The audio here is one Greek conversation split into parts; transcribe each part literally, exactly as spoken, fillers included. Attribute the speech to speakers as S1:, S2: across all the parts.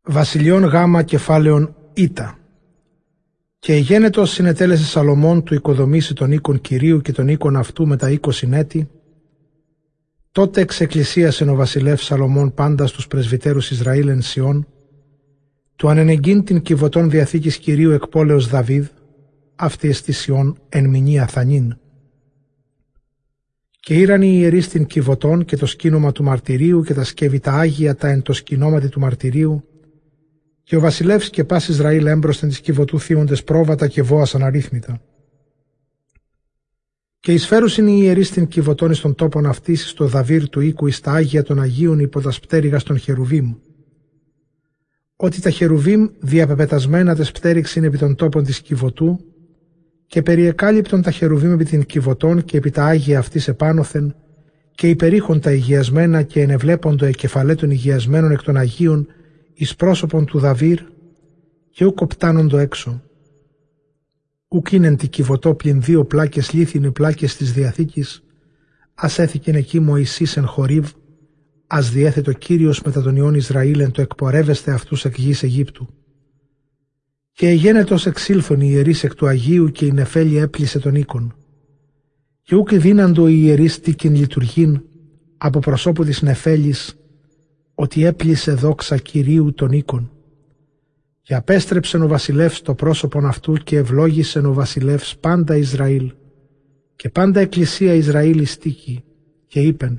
S1: Βασιλειών Γάμα κεφάλαιον Ήτα. Και γένετος συνετέλεσε Σαλομών του οικοδομήσει τον οίκον Κυρίου και τον οίκον αυτού με τα είκοσι έτη. Τότε εξεκκλησίασεν ο βασιλεύς Σαλομών πάντα στους πρεσβυτέρους Ισραήλ εν Σιών, του ανενεγκίν την κιβωτών διαθήκης Κυρίου εκ πόλεως Δαβίδ, αυτή εστι Σιών εν μηνύ Αθανήν. Και ήραν οι ιερείς την κιβωτών και το σκήνομα του μαρτυρίου και τα σκεύη τα άγια τα εν το σκηνόματι του μαρτυρίου, και ο βασιλεύς και πας Ισραήλ έμπροσθεν της κιβωτού θύοντες πρόβατα και βόας αναρρύθμιτα. Και εισφέρουσιν οι ιερείς την κιβωτών εις των τόπων αυτής εις το δαβύρ του οίκου εις τα άγια των Αγίων υπό τα πτέρυγας των Χερουβίμ. Ότι τα Χερουβίμ διαπεπετασμένα τες πτέριξιν επί των τόπων της κιβωτού, και περιεκάλυπτον τα Χερουβίμ επί την κιβωτών και επί τα άγια αυτής επάνωθεν, και υπερήχον τα υγιασμένα και ενεβλέπον το εκεφαλέ των υγιασμένων εκ των Αγίων εις πρόσωπον του Δαβύρ, και ουκ οπτάνοντο έξω. Ουκ είναι τη κιβωτό πλην δύο πλάκες λίθινοι πλάκες της Διαθήκης, ας έθηκεν εκεί Μωυσής εν Χορίβ, ας διέθετο Κύριος μετά τον Υιόν Ισραήλ εν το εκπορεύεστε αυτούς εκ γης Αιγύπτου. Και εγένετος εξήλθον οι ιερείς εκ του Αγίου και η νεφέλη έπλησε τον οίκον. Και ουκ δίναντο οι ιερείς τίκην λειτουργήν από προσώπου της νεφέλης, ότι έπλησε δόξα Κυρίου τον οίκον. Και απέστρεψεν ο βασιλεύς το πρόσωπον αυτού και ευλόγησεν ο βασιλεύς πάντα Ισραήλ και πάντα εκκλησία Ισραήλ εις τίκη, και είπεν: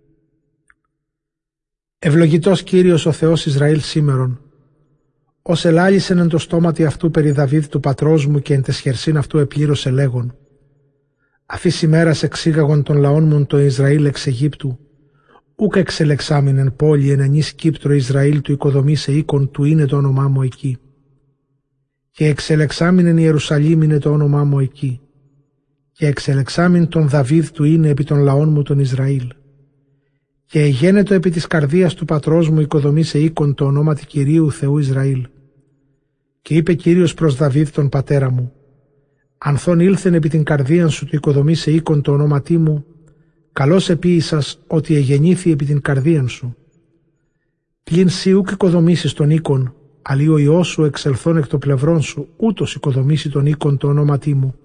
S1: Ευλογητός Κύριος ο Θεός Ισραήλ σήμερον, ως ελάλησεν εν το στόματι αυτού περί Δαβίδ του πατρός μου και εν τες χερσίν αυτού επλήρωσε λέγον: Αφής ημέρας εξήγαγον των λαών μου το Ισραήλ εξ Αιγύπτου, ούκ εξελεξάμην εν πόλη εν ενής Κύπτρο Ισραήλ του οικοδομήσε οίκον του είναι το όνομά μου εκεί. Και εξελεξάμην εν Ιερουσαλήμ είναι το όνομά μου εκεί. Και εξελεξάμην τον Δαβίδ του είναι επί των λαών μου τον Ισραήλ. Και εγένετο επί της καρδίας του πατρός μου οικοδομήσε οίκον το ονόματι Κυρίου Θεού Ισραήλ. Και είπε Κύριος προς Δαβίδ τον πατέρα μου: Ανθών ήλθεν επί την καρδίαν σου του οικοδομήσε οίκον το ονόματί μου, καλώς επίησας ότι εγεννήθη επί την καρδίαν σου. Πλην σύ ουκ οικοδομήσεις τον οίκον, αλλή ο Υιός σου εξελθών εκ το πλευρών σου, ούτως οικοδομήσει τον οίκον το ονόματί μου.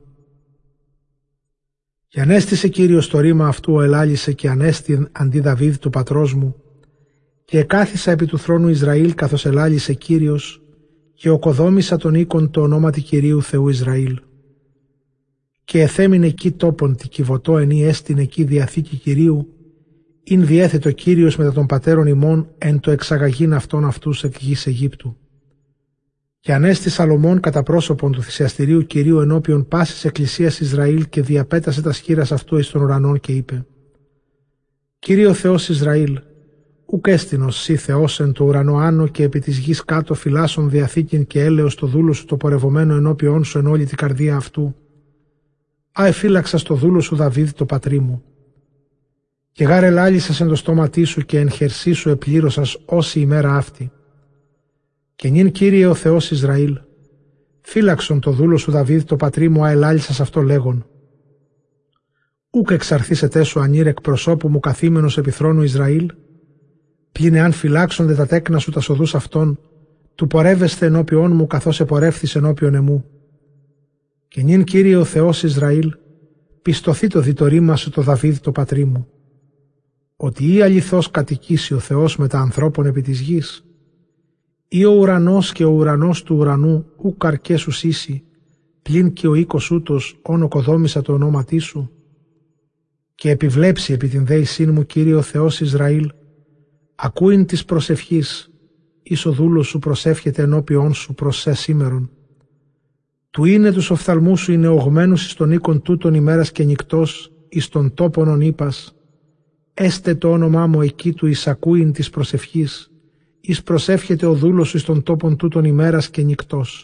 S1: Και ανέστησε Κύριος το ρήμα αυτού, ο ελάλησε και ανέστην αντί Δαβίδ του πατρός μου, και εκάθισα επί του θρόνου Ισραήλ καθώς ελάλησε Κύριος, και οκοδόμησα τον οίκον το ονόματι Κυρίου Θεού Ισραήλ. Και εθέμην εκεί τόπον τη κιβωτό ενή έστιν εκεί διαθήκη Κυρίου, ειν διέθετο Κύριος μετά των πατέρων ημών εν το εξαγαγήν αυτών αυτούς εκ γης Αιγύπτου. Και ανέστη Σαλομών κατά πρόσωπον του θυσιαστηρίου Κυρίου ενώπιον πάσης εκκλησίας Ισραήλ και διαπέτασε τα σχήρας αυτού εις των ουρανών και είπε: Κύριε Θεός Ισραήλ, ουκ έστεινος σύ Θεός εν το ουρανό άνω και επί της γης κάτω φυλάσσον διαθήκην και έλεος το δούλο σου το πορευωμένο ενώπιον σου εν όλη την καρδία αυτού. Α, εφύλαξα στο δούλο σου Δαβίδ το πατρί μου. Και γάρ ελάλησας εν το στόματί σου και εν χερσί σου επλήρωσας όση ημέρα αυτή. Και νυν Κύριε ο Θεός Ισραήλ, φύλαξον το δούλο σου Δαβίδ το πατρί μου, α ελάλησας αυτό λέγον: Ούκ εξαρθήσετέ σου ανήρ εκ προσώπου μου καθήμενος επί θρόνου Ισραήλ, πλην εάν φυλάξονται τα τέκνα σου τα σοδούς αυτών, του πορεύεστε ενώπιον μου καθώς επορεύθης ενώπιον εμού. Και νυν Κύριε ο Θεός Ισραήλ, πιστωθεί το δι το ρήμα σου το Δαβίδ το πατρί μου, ότι ή αληθώς κατοικήσει ο Θεός με τα ανθρώπων επί της γης, ή ο ουρανός και ο ουρανός του ουρανού ουκ αρκέσου σύση, πλην και ο οίκος ούτος όν οκοδόμησα το ονόματί σου, και επιβλέψει επί την δέησήν μου Κύριε ο Θεός Ισραήλ, ακούειν της προσευχής, εις ο δούλος σου προσεύχεται ενώπιόν σου προς σε σήμερον. Του είναι τους οφθαλμούς σου είναι ογμένους εις τον οίκον τούτον ημέρας και νυκτός, εις τον τόπον ον είπας, έστε το όνομά μου εκεί του εις ακούειν της προσευχής, εις προσεύχεται ο δούλος σου εις τον τόπον τούτον ημέρας και νυκτός.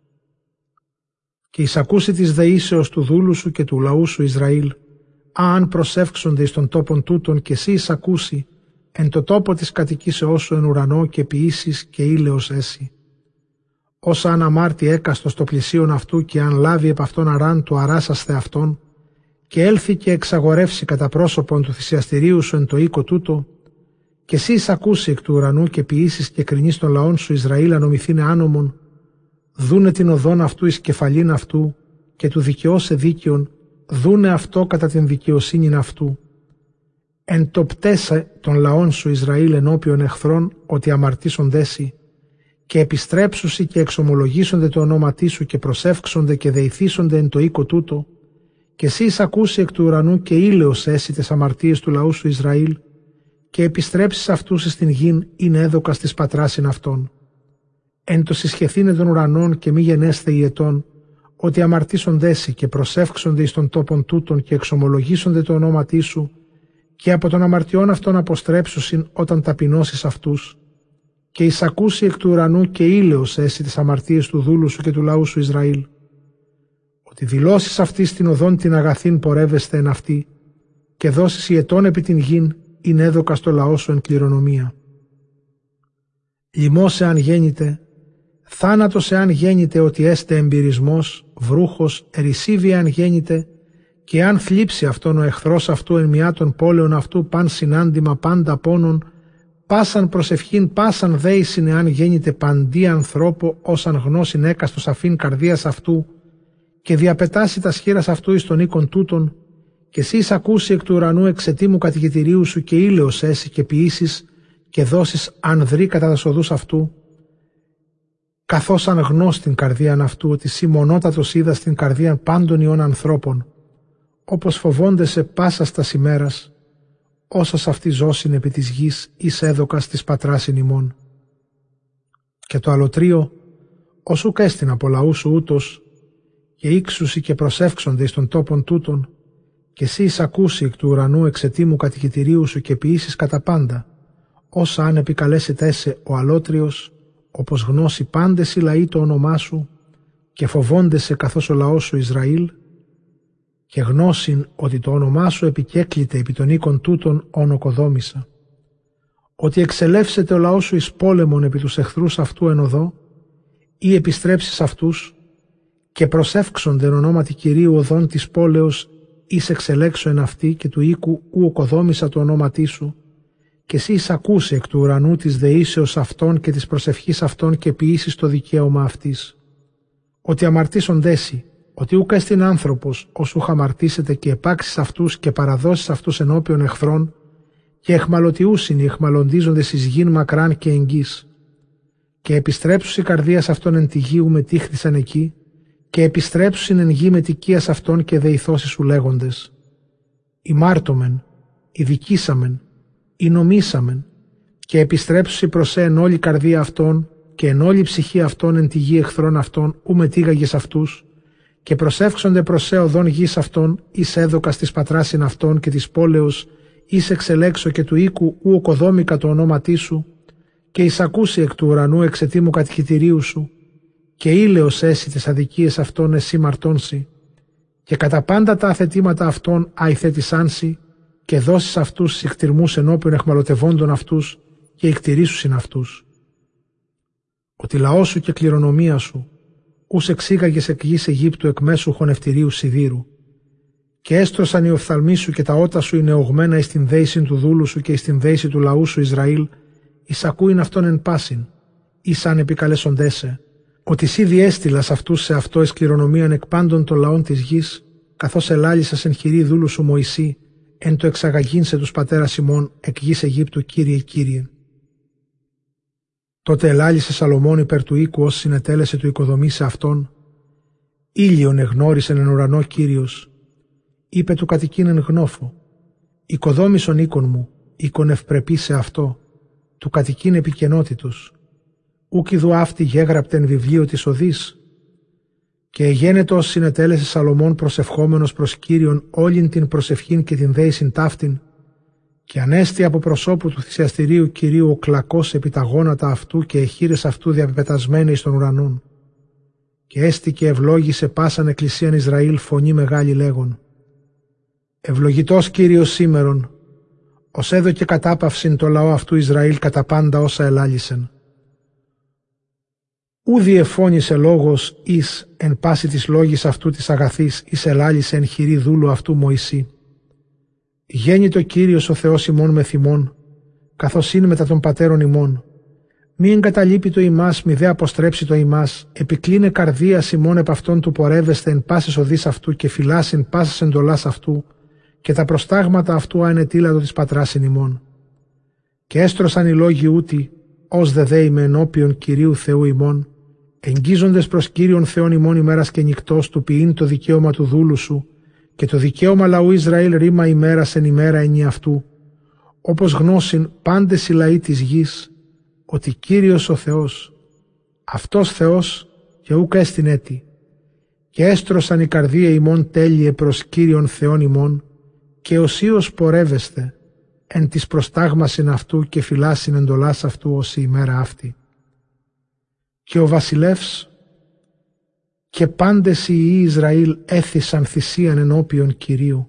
S1: Και εις ακούσει της δεήσεως του δούλου σου και του λαού σου Ισραήλ, α, αν προσεύξονται εις τον τόπον τούτον και εσύ εις ακούσει, εν το τόπο της κατοικήσεώς σου εν ουρανό και ποιήσεις και ήλαιος έσυ. Όσα αν αμάρτη έκαστο στο πλησίον αυτού και αν λάβει επ' αυτόν αράν του αράσασθε αυτόν, και έλθει και εξαγορεύσει κατά πρόσωπον του θυσιαστηρίου σου εν το οίκο τούτο, και εσύ εισακούσει εκ του ουρανού και ποιήσεις και κρινείς των λαών σου Ισραήλ ανομηθήνε άνομον, δούνε την οδόν αυτού εις κεφαλήν αυτού και του δικαιώσε δίκαιον, δούνε αυτό κατά την δικαιοσύνην αυτού. Εν το πτέσε των λαών σου Ισραήλ ενώπιον εχθρών ότι αμαρτήσοντέσι και επιστρέψουσι και εξομολογήσονται το ονόματί σου και προσεύξονται και δεηθήσονται εν το οίκο τούτο, και εσύ εισακούσει εκ του ουρανού και ήλαιος έσυ τες αμαρτίες του λαού σου Ισραήλ και επιστρέψεις αυτούς εις την γην είναι έδωκας της πατράσιν αυτών. Εν το συσχεθήνε των ουρανών και μη γενέσθε οι ετών, ότι αμαρτήσοντέσι και προσεύξονται εις των τόπων τούτων και εξομολογήσονται το ονόματί σου, και από των αμαρτιών αυτών αποστρέψουσιν όταν ταπεινώσεις αυτούς, και εισακούσει εκ του ουρανού και ήλαιος έσυ τις αμαρτίες του δούλου σου και του λαού σου Ισραήλ, ότι δηλώσεις αυτής την οδόν την αγαθήν πορεύεστε εν αυτή, και δώσεις οι ετών επί την γην, είναι έδωκα στο λαό σου εν κληρονομία. Λιμός εάν γέννητε, θάνατος εάν γέννητε ότι έστε εμπειρισμός, βρούχος, ερησίβη εάν γέννητε, και αν θλίψει αυτόν ο εχθρός αυτού εν μιά των πόλεων αυτού παν συνάντημα πάντα πόνων, πάσαν προσευχήν πάσαν δέησιν εάν γέννητε παντί ανθρώπο όσαν γνώσιν έκαστος αφήν καρδίας αυτού, και διαπετάσει τα σχήρας αυτού εις των οίκων τούτων, και εσύ εισακούσει εκ του ουρανού εξαιτήμου κατοικητηρίου σου και ήλαιος έσυ και ποιήσεις και δώσεις ανδρή κατά τα σοδούς αυτού, καθώς αν γνώσ' την καρδίαν αυτού ότι σύ μονότατος είδα στην καρδίαν πάντων ιών ανθρώπων, όπως φοβόντεσαι πάσας τας ημέρας, όσας αυτή ζώσιν επί της γης εις έδωκας της πατράσιν ημών. Και το αλωτρίο, ως ουκ έστιν από λαού σου ούτως, και ήξουσι και προσεύξονται εις των τόπων τούτων, και εσύ εισακούσει εκ του ουρανού εξαιτήμου κατοικητηρίου σου και ποιήσεις κατά πάντα, όσα αν επικαλέσετε έσαι ο αλότριος, όπως γνώσει πάντες οι λαοί το όνομά σου, και φοβόντεσαι καθώς ο λαός σου Ισραήλ, και γνώσιν ότι το όνομά σου επικέκλειται επί των οίκων τούτων όν οκοδόμησα, ότι εξελεύσεται ο λαός σου εις πόλεμον επί τους εχθρούς αυτού εν οδό, ή επιστρέψεις αυτούς, και προσεύξονται εν ονόματι Κυρίου οδόν της πόλεως, εις εξελέξω εν αυτή και του οίκου ου οκοδόμησα το ονόματί σου, και εσύ εισακούσε εκ του ουρανού της δεήσεως αυτών και της προσευχής αυτών και ποιήσεις το δικαίωμα αυτής. Ότι αμαρτήσοντέσι, ότι ούκ εστιν άνθρωπος, ως ούχ αμαρτήσετε και επάξεις αυτούς και παραδώσεις αυτούς ενώπιον εχθρών, και εχμαλωτιούσιν οι εχμαλωτίζοντες εις γην μακράν και εγγύς. Και επιστρέψους η καρδίας αυτών εν τη γη ου μετήχθησαν εκεί, και επιστρέψουσιν εν γη μετικίας αυτών και δεηθώσεις σου λέγοντες. Ημάρτωμεν, ειδικήσαμεν, ηνομήσαμεν, και επιστρέψουσι προς εν όλη καρδία αυτών και εν όλη ψυχή αυτών εν τη γη εχθρών αυτών ου μετήγαγες αυτούς, και προσεύξονται προς οδόν γης αυτών εις έδωκας της πατράσιν αυτών και της πόλεως εις εξελέξω και του οίκου ου οκοδόμηκα το ονόματί σου, και εισακούσει εκ του ουρανού εξαιτήμου κατοικητηρίου σου, και ήλαιος έσυ τις αδικίες αυτών εσύ μαρτώνσι, και κατά πάντα τα αθετήματα αυτών αϊθέτησάνσι, και δώσεις αυτούς στις εκτιρμούς ενώπιον εχμαλωτευόντων αυτούς, και εκτηρήσουσιν αυτούς. Ότι λαό σου και κληρονομία σου, ους εξήγαγες εκ γης Αιγύπτου εκ μέσου χωνευτηρίου σιδήρου, και έστρωσαν οι οφθαλμοί σου και τα ότα σου είναι ογμένα εις την δέηση του δούλου σου και εις την δέηση του λαού σου Ισραήλ, εισακούειν αυτόν εν πάσιν, εις αν επικαλέσοντέσαι, ότι σύ διέστειλας αυτούς σε αυτό εις κληρονομίαν εκ πάντων των λαών της γης, καθώς ελάλησας εν χειρή δούλου σου Μωυσή, εν το εξαγαγήν σε τους πατέρας ημών εκ γης Αιγύπτου, Κύριε, Κύριε. Τότε ελάλησε Σαλομών υπέρ του οίκου ως συνετέλεσε του οικοδομήσει αυτόν, ήλιον εγνώρισεν εν ουρανό Κύριος, είπε του κατοικήν εν γνώφο, οικοδόμησον οίκον μου, οίκον ευπρεπή σε αυτό, του κατοικήν επικενότητος, ούκ ιδού αυτή γέγραπτεν βιβλίο της οδής, και εγένετο ως συνετέλεσε Σαλομών προσευχόμενος προς Κύριον όλην την προσευχήν και την δέησιν ταύτην, και ανέστη από προσώπου του θυσιαστηρίου Κυρίου ο κλακός επί τα γόνατα αυτού και εχείρες αυτού διαπεπετασμένοι εις των ουρανών. Και έστη και ευλόγησε πάσαν εκκλησίαν Ισραήλ φωνή μεγάλη λέγον. Ευλογητός Κύριος σήμερον, ως έδωκε κατάπαυσιν το λαό αυτού Ισραήλ κατά πάντα όσα ελάλησεν. Ού διεφώνησε λόγος εις εν πάση της λόγης αυτού της αγαθής εις ελάλησε εν χειρή δούλου αυτού Μωυσή. Γέννητο Κύριος ο Θεός ημών με θυμών, καθώς είναι μετά των πατέρων ημών. Μη εγκαταλείπει το ημάς, μη δε αποστρέψει το ημάς, επικλίνε καρδίας ημών επ' αυτόν του πορεύεστε εν πάσης οδείς αυτού και φυλάσιν πάσης εντολάς αυτού, και τα προστάγματα αυτού ανετήλατο της πατράσιν ημών. Και έστρωσαν οι λόγοι ούτι, ως δε δέημε ενώπιον Κυρίου Θεού ημών, εγγίζοντες προς Κύριον Θεόν ημών ημέρας και νυκτός του ποιήν το δικαίωμα του δούλου σου, και το δικαίωμα λαού Ισραήλ ρήμα ημέρας εν ημέρα ενή αυτού, όπως γνώσιν πάντες οι λαοί της γης, ότι Κύριος ο Θεός, αυτός Θεός και ούκ έστιν έτη, και έστρωσαν η καρδία ημών τέλειε προς Κύριον Θεόν ημών, και οσίως πορεύεστε εν της προστάγμασιν αυτού και φυλάσιν εντολάς αυτού ως η ημέρα αυτή. Και ο βασιλεύς και πάντες οι ιοί Ισραήλ έθισαν θυσίαν ενώπιον Κυρίου.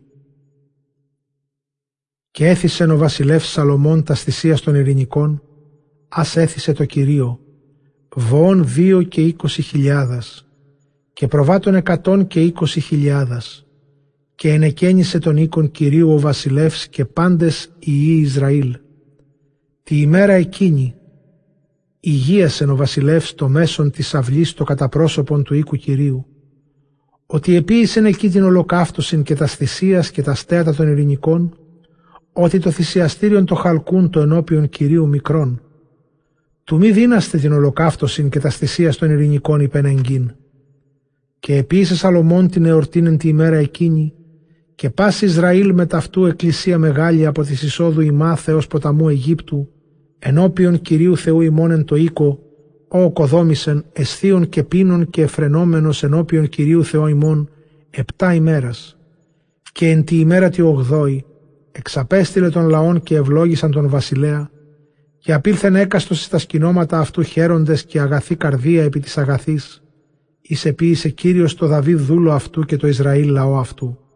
S1: Και έθισεν ο βασιλεύς Σαλομών τας θυσίας των ειρηνικών, ας έθισε το Κυρίο, βοών δύο και είκοσι χιλιάδας, και προβάτων εκατόν και είκοσι χιλιάδας, και ενεκαίνισε τον οίκον Κυρίου ο βασιλεύς και πάντες οι ιοί Ισραήλ. Τη ημέρα εκείνη υγίασεν ο βασιλεύς το μέσον της αυλής το καταπρόσωπον του οίκου Κυρίου, ότι επίησεν εκεί την ολοκαύτωσιν και τα θυσίας και τα στέατα των ειρηνικών, ότι το θυσιαστήριον το χαλκούν το ενώπιον Κυρίου μικρόν. Του μη δίναστε την ολοκαύτωσιν και τα θυσίας των ειρηνικών υπενεγγύν. Και επίησε Σαλομών την εορτήν εν τη ημέρα εκείνη, και πας Ισραήλ με ταυτού εκκλησία μεγάλη από της εισόδου ημά Θεός ποταμού Αιγύπτου, ενώπιον Κυρίου Θεού ημών εν το οίκο, ο οκοδόμησεν αισθίων και πίνων και εφρενόμενος ενώπιον Κυρίου Θεού ημών επτά ημέρας. Και εν τη ημέρα τη ογδόη εξαπέστειλε των λαών και ευλόγησαν τον βασιλέα, και απήλθεν έκαστος στα σκηνώματα αυτού χαίροντες και αγαθή καρδία επί της αγαθής, εις επίησε Κύριος το Δαβίδ δούλο αυτού και το Ισραήλ λαό αυτού.